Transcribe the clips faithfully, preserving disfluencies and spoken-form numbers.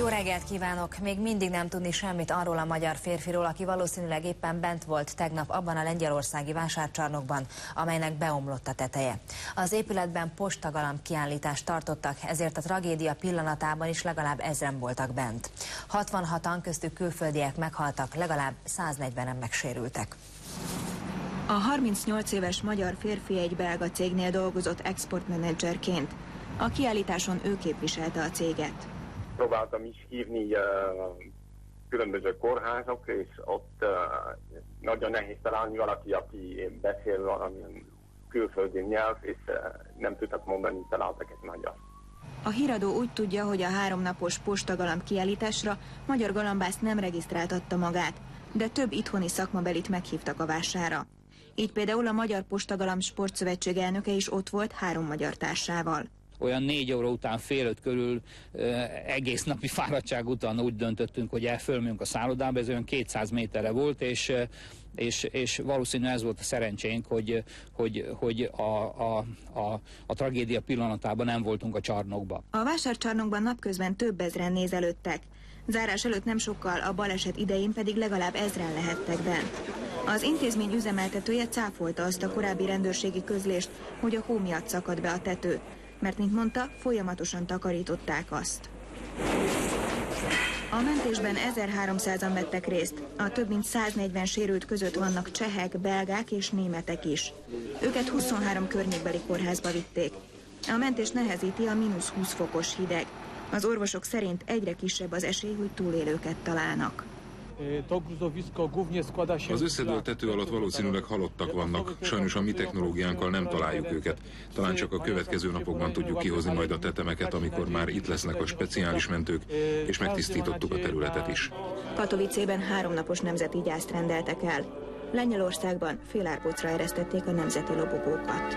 Jó reggelt kívánok! Még mindig nem tudni semmit arról a magyar férfiról, aki valószínűleg éppen bent volt tegnap abban a lengyelországi vásárcsarnokban, amelynek beomlott a teteje. Az épületben postagalamb kiállítást tartottak, ezért a tragédia pillanatában is legalább ezren voltak bent. hatvanhatan, köztük külföldiek meghaltak, legalább száznegyvenen megsérültek. A harmincnyolc éves magyar férfi egy belga cégnél dolgozott exportmenedzserként. A kiállításon ő képviselte a céget. Próbáltam is hívni uh, különböző kórházak, és ott uh, nagyon nehéz találni valaki, aki beszél valamilyen külföldi nyelv, és uh, nem tudtak mondani, találtak egy magyar. A híradó úgy tudja, hogy a háromnapos postagalamb kiállításra magyar galambász nem regisztráltatta magát, de több itthoni szakmabelit meghívtak a vására. Így például a Magyar Postagalamb Sportszövetség elnöke is ott volt három magyar társával. Olyan négy óra után, fél öt körül egész napi fáradtság után úgy döntöttünk, hogy elfölmünk a szállodába, ez olyan kétszáz méterre volt, és, és, és valószínűleg ez volt a szerencsénk, hogy, hogy, hogy a, a, a, a tragédia pillanatában nem voltunk a csarnokba. A vásárcsarnokban napközben több ezren nézelődtek. Zárás előtt nem sokkal, a baleset idején pedig legalább ezren lehettek bent. Az intézmény üzemeltetője cáfolta azt a korábbi rendőrségi közlést, hogy a hó miatt szakad be a tető, mert, mint mondta, folyamatosan takarították azt. A mentésben ezerháromszázan vettek részt, a több mint száznegyven sérült között vannak csehek, belgák és németek is. Őket huszonhárom környékbeli kórházba vitték. A mentés nehezíti a mínusz húsz fokos hideg. Az orvosok szerint egyre kisebb az esély, hogy túlélőket találnak. Az összedőlt tető alatt valószínűleg halottak vannak, sajnos a mi technológiánkkal nem találjuk őket. Talán csak a következő napokban tudjuk kihozni majd a tetemeket, amikor már itt lesznek a speciális mentők, és megtisztítottuk a területet is. Katowicében háromnapos nemzeti gyászt rendeltek el. Lengyelországban félárbocra eresztették a nemzeti lobogókat.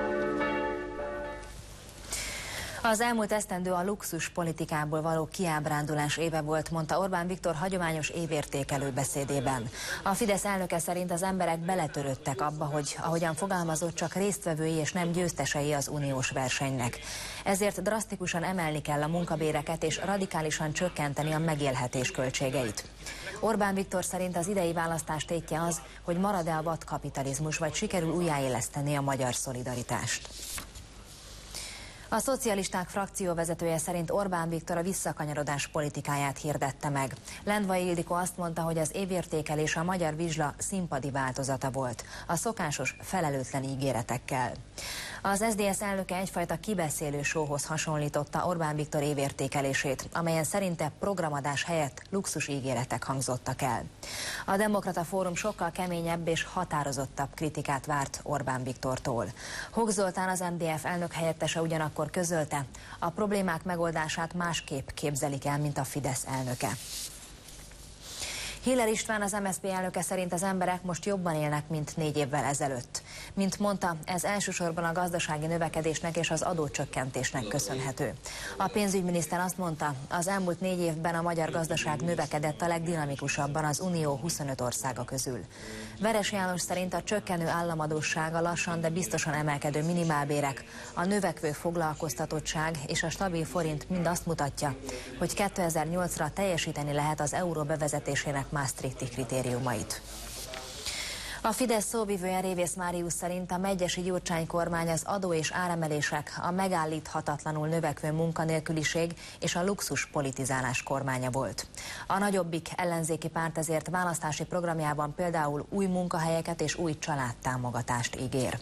Az elmúlt esztendő a luxus politikából való kiábrándulás éve volt, mondta Orbán Viktor hagyományos évértékelő beszédében. A Fidesz elnöke szerint az emberek beletörődtek abba, hogy ahogyan fogalmazott, csak résztvevői és nem győztesei az uniós versenynek. Ezért drasztikusan emelni kell a munkabéreket és radikálisan csökkenteni a megélhetés költségeit. Orbán Viktor szerint az idei választás tétje az, hogy marad-e a vadkapitalizmus, vagy sikerül újjáéleszteni a magyar szolidaritást. A szocialisták frakcióvezetője szerint Orbán Viktor a visszakanyarodás politikáját hirdette meg. Lendvai Ildikó azt mondta, hogy az évértékelés a magyar vizsla színpadi változata volt, a szokásos felelőtlen ígéretekkel. Az es zé dé es elnöke egyfajta kibeszélő showhoz hasonlította Orbán Viktor évértékelését, amelyen szerinte programadás helyett luxus ígéretek hangzottak el. A Demokrata Fórum sokkal keményebb és határozottabb kritikát várt Orbán Viktortól. Hok Zoltán, az em dé ef elnök helyettese ugyanakkor közölte, a problémák megoldását másképp képzelik el, mint a Fidesz elnöke. Hiller István, az em es zé pé elnöke szerint az emberek most jobban élnek, mint négy évvel ezelőtt. Mint mondta, ez elsősorban a gazdasági növekedésnek és az adócsökkentésnek köszönhető. A pénzügyminiszter azt mondta, az elmúlt négy évben a magyar gazdaság növekedett a legdinamikusabban az Unió huszonöt országa közül. Veres János szerint a csökkenő államadósság, a lassan, de biztosan emelkedő minimálbérek, a növekvő foglalkoztatottság és a stabil forint mind azt mutatja, hogy kétezer-nyolcra teljesíteni lehet az euró bevezetésének Maastrichti kritériumait. A Fidesz szóvivője, Révész Máriusz szerint a megyesi Gyurcsány kormány az adó és áremelések, a megállíthatatlanul növekvő munkanélküliség és a luxus politizálás kormánya volt. A Nagyobbik ellenzéki párt ezért választási programjában például új munkahelyeket és új családtámogatást ígér.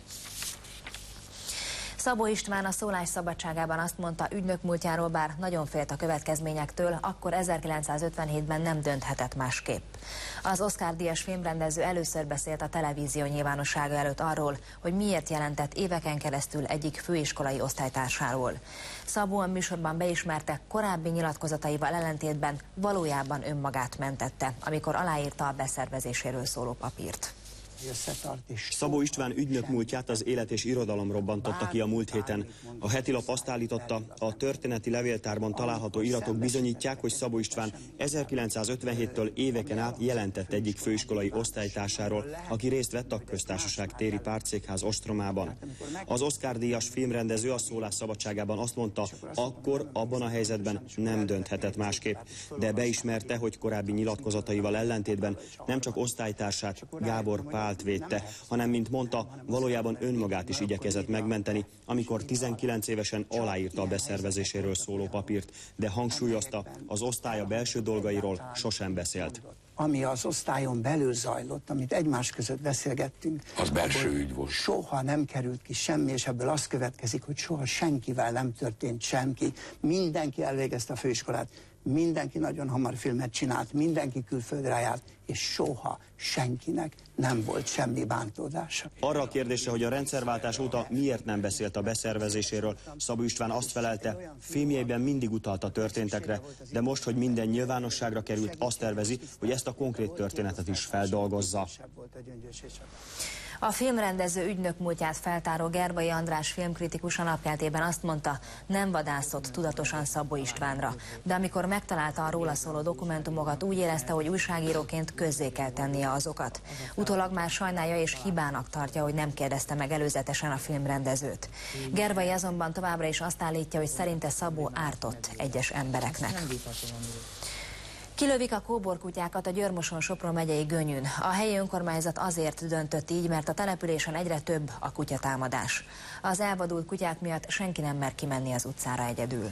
Szabó István a szólásszabadságában azt mondta, ügynök múltjáról, bár nagyon félt a következményektől, akkor ezerkilencszázötvenhétben nem dönthetett másképp. Az Oscar-díjas filmrendező először beszélt a televízió nyilvánossága előtt arról, hogy miért jelentett éveken keresztül egyik főiskolai osztálytársáról. Szabó a műsorban beismerte, korábbi nyilatkozataival ellentétben valójában önmagát mentette, amikor aláírta a beszervezéséről szóló papírt. Szabó István ügynök múltját az Élet és Irodalom robbantotta ki a múlt héten. A heti lap azt állította, a történeti levéltárban található iratok bizonyítják, hogy Szabó István ezerkilencszázötvenhéttől éveken át jelentett egyik főiskolai osztálytársáról, aki részt vett a Köztársaság téri pártszékház ostromában. Az Oscar-díjas filmrendező a szólásszabadságában azt mondta, akkor abban a helyzetben nem dönthetett másképp, de beismerte, hogy korábbi nyilatkozataival ellentétben nem csak osztálytársát, Gábor Pált védte, hanem, mint mondta, valójában önmagát is igyekezett megmenteni, amikor tizenkilenc évesen aláírta a beszervezéséről szóló papírt, de hangsúlyozta, az osztálya belső dolgairól sosem beszélt. Ami az osztályon belül zajlott, amit egymás között beszélgettünk, az belső ügy volt. Soha nem került ki semmi, és ebből az következik, hogy soha senkivel nem történt semki. Mindenki elvégezte a főiskolát, mindenki nagyon hamar filmet csinált, mindenki külföldre járt, és soha senkinek nem volt semmi bántódása. Arra a kérdésre, hogy a rendszerváltás óta miért nem beszélt a beszervezéséről, Szabó István azt felelte, filmjeiben mindig utalt a történtekre, de most, hogy minden nyilvánosságra került, azt tervezi, hogy ezt a konkrét történetet is feldolgozza. A filmrendező ügynök múltját feltáró Gervai András filmkritikus a napkeltében azt mondta, nem vadászott tudatosan Szabó Istvánra, de amikor megtalálta a róla szóló dokumentumokat, úgy érezte, hogy újságíróként közzé kell tennie azokat. Utólag már sajnálja és hibának tartja, hogy nem kérdezte meg előzetesen a filmrendezőt. Gervai azonban továbbra is azt állítja, hogy szerinte Szabó ártott egyes embereknek. Kilövik a kóborkutyákat a Győr-Moson-Sopron megyei Gönyűn. A helyi önkormányzat azért döntött így, mert a településen egyre több a kutyatámadás. Az elvadult kutyák miatt senki nem mer kimenni az utcára egyedül.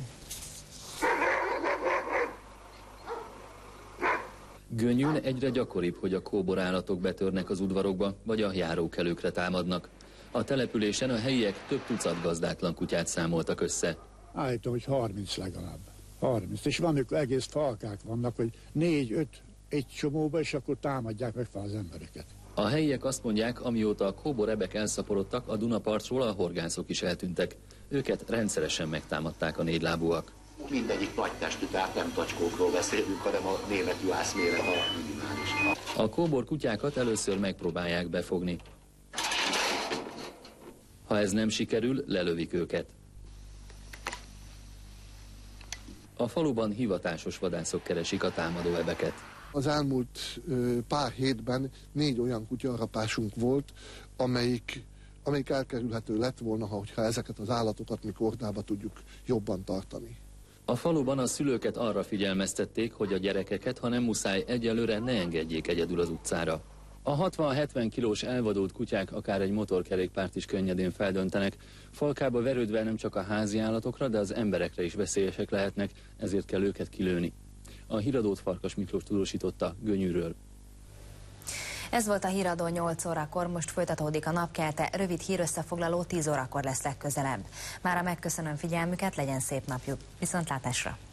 Gönyűn egyre gyakoribb, hogy a kóborállatok betörnek az udvarokba, vagy a járókelőkre támadnak. A településen a helyiek több tucat gazdátlan kutyát számoltak össze. Állítom, hogy harminc legalább. harminc. És vannak egész falkák vannak, hogy négy, öt egy csomóba, és akkor támadják meg fel az embereket. A helyiek azt mondják, amióta a kóborebek elszaporodtak, a Dunapartról a horgászok is eltűntek. Őket rendszeresen megtámadták a négylábúak. Mindegyik nagy testű, tehát nem tacskókról beszélünk, hanem a német juhászméret a minimális. A kóbor kutyákat először megpróbálják befogni. Ha ez nem sikerül, lelövik őket. A faluban hivatásos vadászok keresik a támadó ebeket. Az elmúlt ö, pár hétben négy olyan kutyaharapásunk volt, amelyik, amelyik elkerülhető lett volna, hogyha ezeket az állatokat mi kordába tudjuk jobban tartani. A faluban a szülőket arra figyelmeztették, hogy a gyerekeket, ha nem muszáj, egyelőre ne engedjék egyedül az utcára. A hatvan-hetven kilós elvadult kutyák akár egy motorkerékpárt is könnyedén feldöntenek. Falkába verődve nem csak a házi állatokra, de az emberekre is veszélyesek lehetnek, ezért kell őket kilőni. A híradót Farkas Miklós tudósította Gönyűről. Ez volt a híradó nyolc órakor, most folytatódik a napkelte, rövid hírösszefoglaló tíz órakor lesz legközelebb. Mára megköszönöm figyelmüket, legyen szép napjuk. Viszontlátásra!